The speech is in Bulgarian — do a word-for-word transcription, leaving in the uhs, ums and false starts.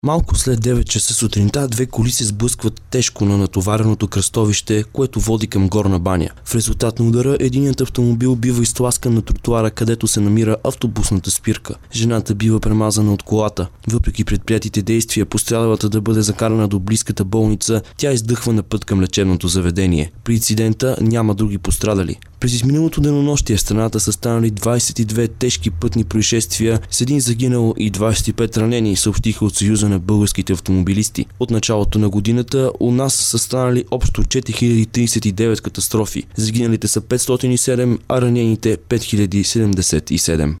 Малко след девет часа сутринта две коли се сблъскват тежко на натовареното кръстовище, което води към Горна баня. В резултат на удара единият автомобил бива изтласкан на тротуара, където се намира автобусната спирка. Жената бива премазана от колата. Въпреки предприятите действия пострадалата да бъде закарана до близката болница, тя издъхва на път към лечебното заведение. При инцидента няма други пострадали. През изминалото денонощие в страната са станали двадесет и две тежки пътни происшествия с един загинал и двадесет и пет ранени, съобщиха от Съюза на българските автомобилисти. От началото на годината у нас са станали общо четири хиляди тридесет и девет катастрофи. Загиналите са петстотин и седем, а ранените пет хиляди седемдесет и седем.